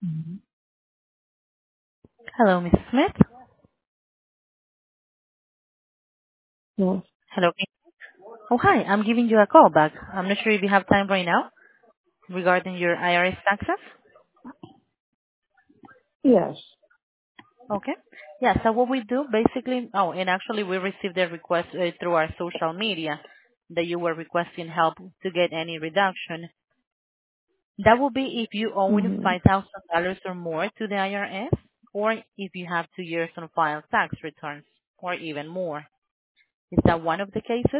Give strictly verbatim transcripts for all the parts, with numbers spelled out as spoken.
Mhm. Hello, Missus Smith. Yes. Hello. Oh, hi. I'm giving you a call back. I'm not sure if you have time right now regarding your I R S taxes. Yes. Okay. Yeah, so what we do basically, oh, and actually we received a request uh, through our social media that you were requesting help to get any reduction. That will be if you owe Mm-hmm. five thousand dollars or more to the I R S, or if you have two years on file tax returns, or even more. Is that one of the cases?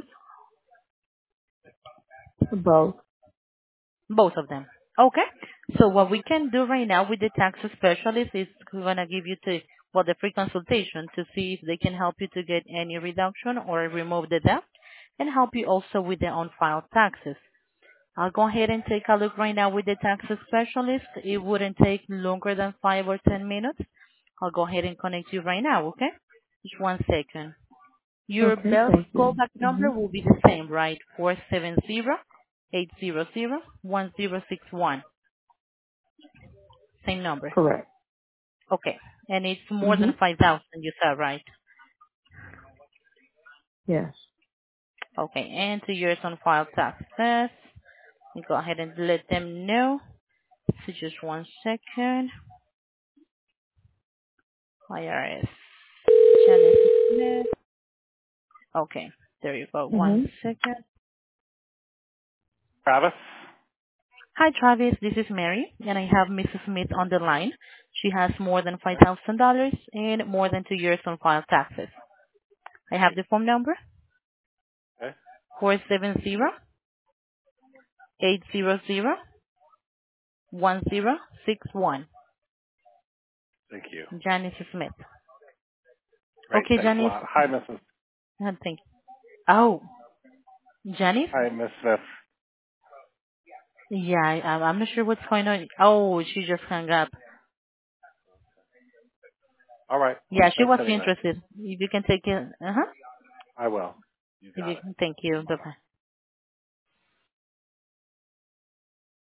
Both. Both of them. Okay. So what we can do right now with the tax specialist is we're going to give you to, well, the free consultation to see if they can help you to get any reduction or remove the debt and help you also with the on-file taxes. I'll go ahead and take a look right now with the tax specialist. It wouldn't take longer than five or ten minutes. I'll go ahead and connect you right now, okay? Just one second. Your Okay, best thank you. callback Mm-hmm. number will be the same, right? Four seven zero eight zero zero one zero six one. Same number. Correct. Okay. And it's more Mm-hmm. than five thousand, you said, right? Yes. Okay. And two years on file taxes. You go ahead and let them know. So just one second. I R S. Janice Smith. Okay. There you go. One Mm-hmm. second. Travis? Hi, Travis. This is Mary, and I have Missus Smith on the line. She has more than five thousand dollars and more than two years on file taxes. I have the phone number, Okay. four seven zero eight zero zero one zero six one. Thank you. Janice Smith. Great. Okay, Thanks a Janice. lot. Hi, Missus Uh, Thank you. Oh, Janice? Hi, Miss Smith. Yeah, I, I'm I'm not sure what's going on. Oh, she just hung up. All right. Yeah, she Thanks was anyway. interested. If you can take it. Uh-huh. I will. You If got you it. can, thank you. Bye-bye.